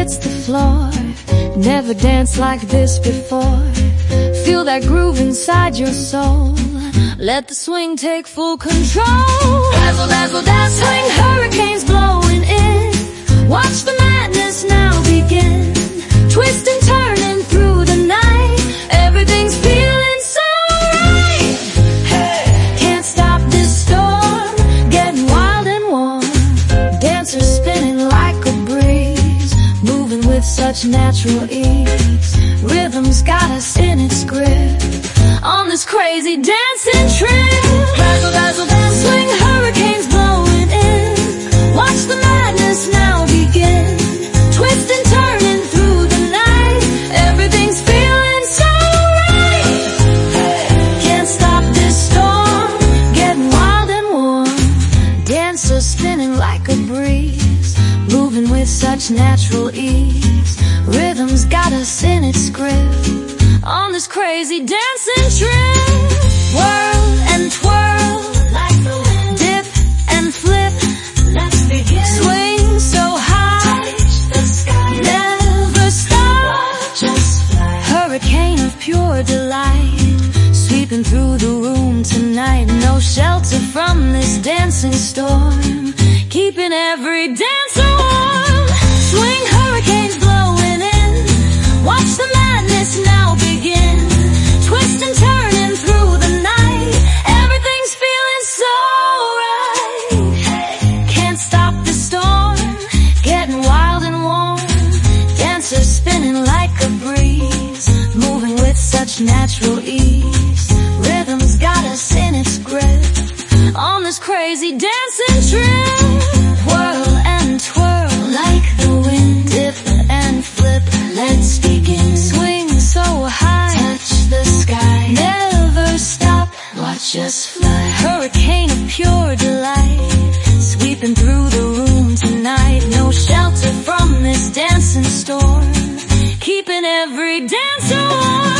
hits the floor. Never danced like this before. Feel that groove inside your soul. Let the swing take full control. Dazzle, dazzle, dazzle. Swing hurricanes blowing in. Watch the madness now begin. Twist and turning through the night. Everything's feeling so right. Hey. Can't stop this storm. Getting wild and warm. Dancers spinning like a breeze. Moving with such natural ease. Rhythm's got us in its grip. On this crazy dancing trip. Dazzle, dazzle, dazzle. Swing hurricanes blowing in. Watch the madness now begin. Twist and turning through the night. Everything's feeling so right. Can't stop this storm. Getting wild and warm. Dancers spinning like a breeze. Moving with such natural ease. Rhythm's got us in its grip. On this crazy dancing trip. Whirl and twirl like the wind. Dip and flip. Let's begin. Swing so high. Touch the sky. Never stop. Watch us fly. Hurricane of pure delight. Sweeping through the room tonight. No shelter from this dancing storm. Keeping every dancer warm. Swing hurricanes blowing in. Watch the madness now begin. Twist and turning through the night. Everything's feeling so right. Can't stop the storm. Getting wild and warm. Dancers spinning like a breeze. Moving with such natural ease. Rhythm's got us in its grip. On this crazy dancing trip. Whirl and twirl like the wind. Dip and flip. Let's begin. Swing so high. Touch the sky. Never stop. Watch us fly. Hurricane of pure delight. Sweeping through the room tonight. No shelter from this dancing storm. Keeping every dancer warm.